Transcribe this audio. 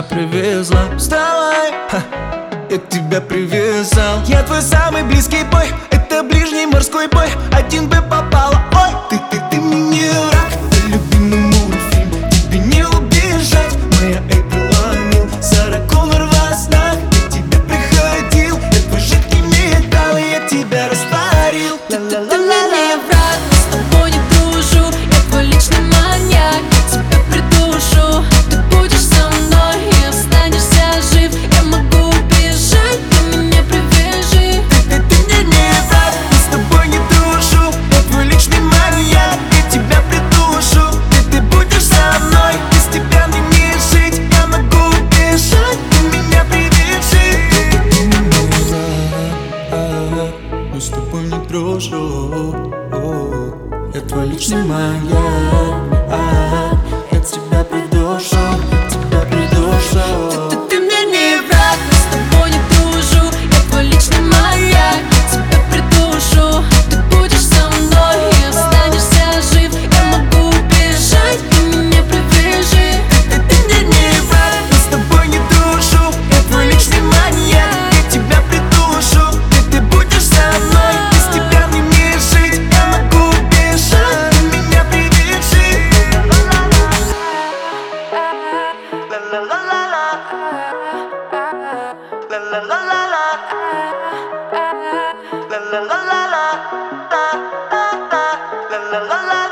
привезла. Вставай, я тебя привязал. Я твой самый близкий бой, это ближний морской бой. Один бы попала, ой, ты мне не враг. Это любимый мультфильм, тебе не убежать. Моя Эйприл, Сара Коннор во снах. Я тебе приходил, я твой жидкий металл, я тебя растворил. Ты мне не враг, с тобой не дружу. Я твой личный маньяк, я тебя придушу. Ты будешь со мной и останешься жив. Я могу убежать, ты меня привяжи. Ты мне не враг, с тобой не дружу. Я твой личный маньяк, я тебя придушу. Ты будешь со мной, без тебя мне не жить. Я могу убежать, ты меня привяжи. Ты мне не враг, я с тобой не дружу. Я твой личный маньяк, я тебя придушу, тебя придушу. Ты мне не враг, с тобой не дружу. Я твой личный маньяк, я тебя придушу. Ты будешь со мной и останешься жив. Я могу убежать, ты меня привяжи. Ты мне не враг, с тобой не дружу. Я твой личный маньяк, я тебя придушу. Ты будешь со мной, без тебя мне не жить. Я могу убежать, ты меня привяжи. La la la la la.